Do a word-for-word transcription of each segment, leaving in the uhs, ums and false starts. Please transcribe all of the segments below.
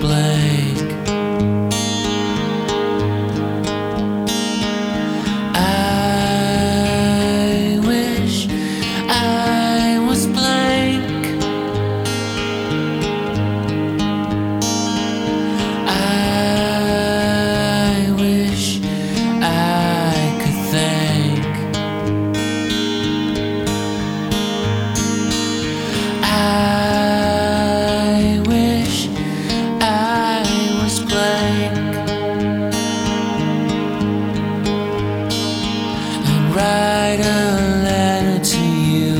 blank. I wish I was blank. I wish I could think. I wish I was blank and write a letter to you,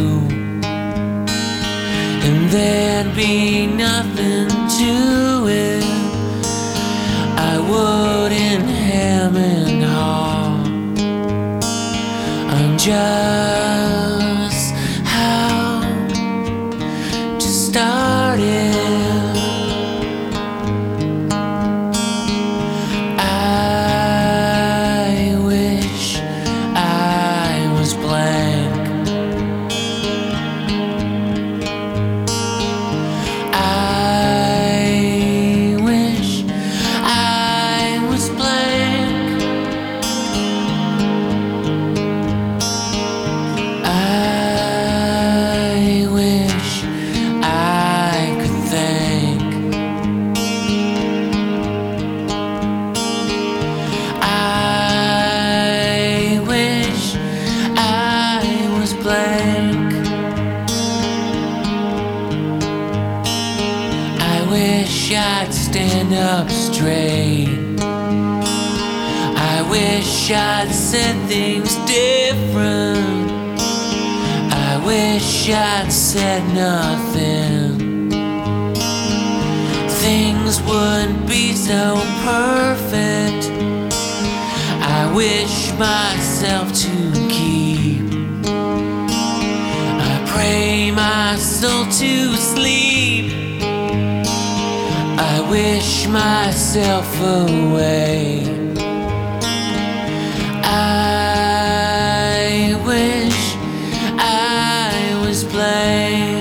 and there'd be nothing to it. I wouldn't hem and haw on just how to start it. I wish I was blank. I wish I was blank. I wish I could think. I wish I was blank. I wish I'd stand up straight. I wish I'd said things different. I wish I'd said nothing. Things wouldn't be so perfect. I wish myself to keep. I pray my soul to sleep. I wish myself away. I wish I was blank.